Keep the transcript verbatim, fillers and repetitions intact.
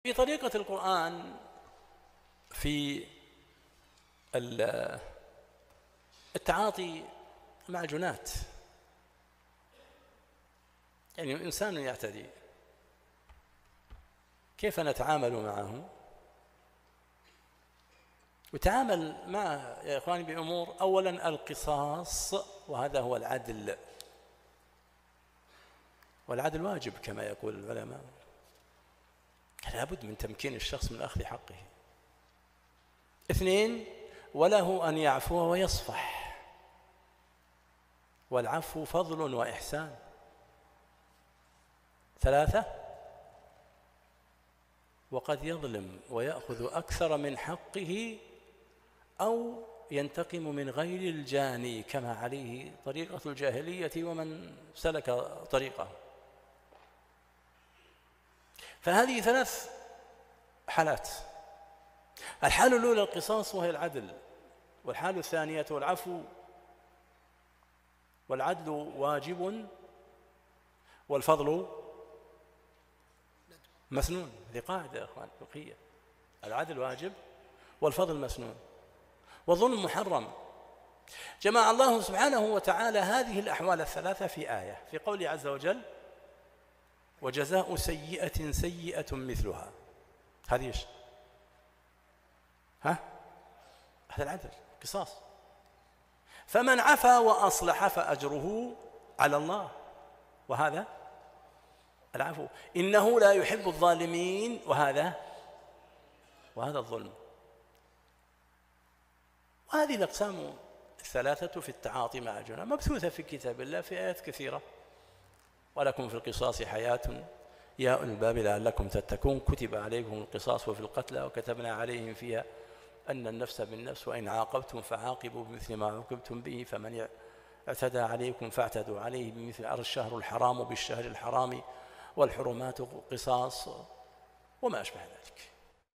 في طريقة القرآن في التعاطي مع الجنات، يعني إنسان يعتدي كيف نتعامل معه؟ وتعامل معه يا إخواني بأمور، أولا القصاص، وهذا هو العدل، والعدل واجب كما يقول العلماء، لابد من تمكين الشخص من أخذ حقه. اثنين، وله أن يعفو ويصفح، والعفو فضل وإحسان. ثلاثة، وقد يظلم ويأخذ أكثر من حقه أو ينتقم من غير الجاني كما عليه طريقة الجاهلية ومن سلك طريقه. فهذه ثلاث حالات: الحالة الأولى القصاص وهي العدل، والحالة الثانية العفو، والعدل واجب، والفضل مسنون. هذه قاعدة يا أخوان فقهية: العدل واجب والفضل مسنون، والظلم محرم. جمع الله سبحانه وتعالى هذه الأحوال الثلاثة في آية، في قوله عز وجل: وجزاء سيئة سيئة مثلها. هذه ايش؟ ها؟ هذا العدل، قصاص. فمن عفا وأصلح فأجره على الله، وهذا العفو. إنه لا يحب الظالمين، وهذا وهذا الظلم. وهذه الأقسام الثلاثة في التعاطي مع الجنى مبثوثة في كتاب الله في آيات كثيرة. ولكم في القصاص حياة يا أولي الألباب لعلكم تتقون، كتب عليكم القصاص وفي القتلى وكتبنا عليهم فيها أن النفس بالنفس وإن عاقبتم فعاقبوا بمثل ما عوقبتم به فمن اعتدى عليكم فاعتدوا عليه بمثل. الشهر الحرام بالشهر الحرام والحرمات قصاص وما أشبه ذلك.